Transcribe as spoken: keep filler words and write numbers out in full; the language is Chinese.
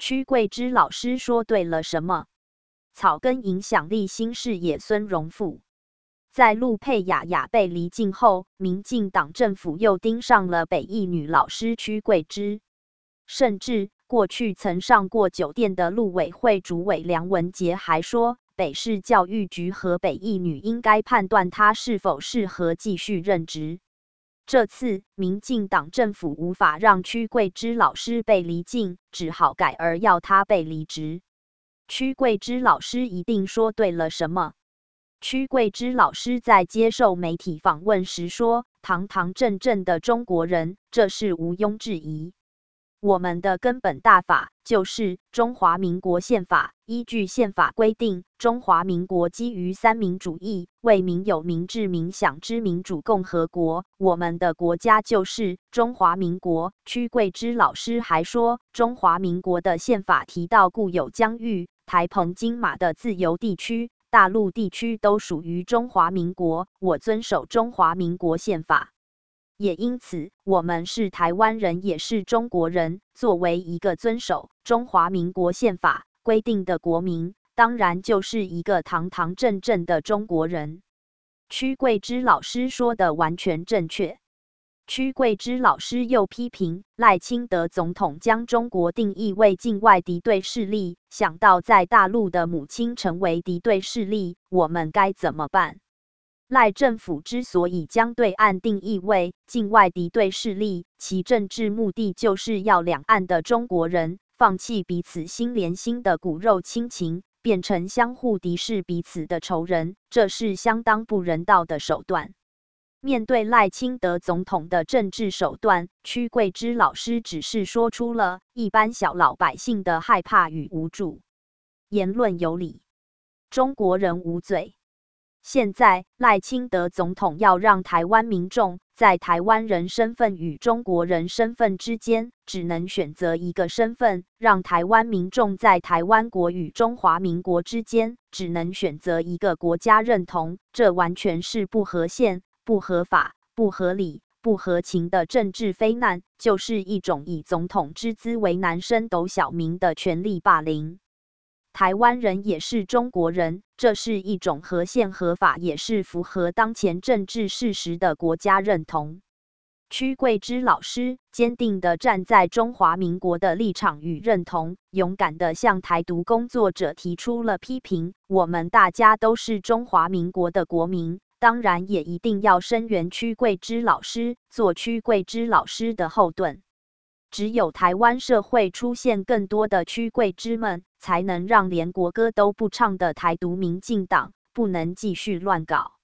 屈桂芝老师说对了什么？草根影响力新视野孙荣富。在陆佩雅雅被离境后，民进党政府又盯上了北一女老师屈桂芝，甚至过去曾上过酒店的陆委会主委梁文杰还说，北市教育局和北一女应该判断她是否适合继续任职。这次民进党政府无法让屈桂芝老师被离境，只好改而要她被离职。屈桂芝老师一定说对了什么？屈桂芝老师在接受媒体访问时说：“堂堂正正的中国人，这是毋庸置疑。我们的根本大法就是中华民国宪法，依据宪法规定，中华民国基于三民主义，为民有民治民享之民主共和国。我们的国家就是中华民国。”屈桂芝老师还说，中华民国的宪法提到固有疆域、台澎金马的自由地区。大陆地区都属于中华民国，我遵守中华民国宪法，也因此，我们是台湾人，也是中国人。作为一个遵守中华民国宪法规定的国民，当然就是一个堂堂正正的中国人。屈桂芝老师说的完全正确。屈桂芝老师又批评赖清德总统将中国定义为境外敌对势力，想到在大陆的母亲成为敌对势力，我们该怎么办？赖政府之所以将对岸定义为境外敌对势力，其政治目的就是要两岸的中国人放弃彼此心连心的骨肉亲情，变成相互敌视彼此的仇人，这是相当不人道的手段。面对赖清德总统的政治手段，屈桂芝老师只是说出了一般小老百姓的害怕与无助。言论有理，中国人无罪。现在赖清德总统要让台湾民众在台湾人身份与中国人身份之间只能选择一个身份，让台湾民众在台湾国与中华民国之间只能选择一个国家认同，这完全是不合宪、不合法、不合理、不合情的政治非难，就是一种以总统之资为难升斗小民的权力霸凌。台湾人也是中国人，这是一种合宪合法，也是符合当前政治事实的国家认同。屈桂芝老师坚定地站在中华民国的立场与认同，勇敢地向台独工作者提出了批评。我们大家都是中华民国的国民，当然也一定要声援屈桂芝老师，做屈桂芝老师的后盾。只有台湾社会出现更多的屈桂芝们，才能让连国歌都不唱的台独民进党不能继续乱搞。